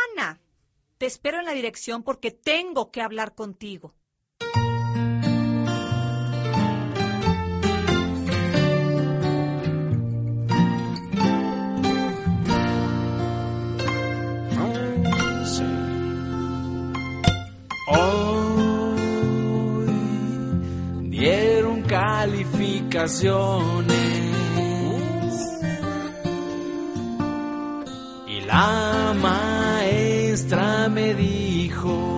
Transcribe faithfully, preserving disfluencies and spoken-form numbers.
Ana, te espero en la dirección porque tengo que hablar contigo. Hoy dieron calificaciones y la maestra me dijo: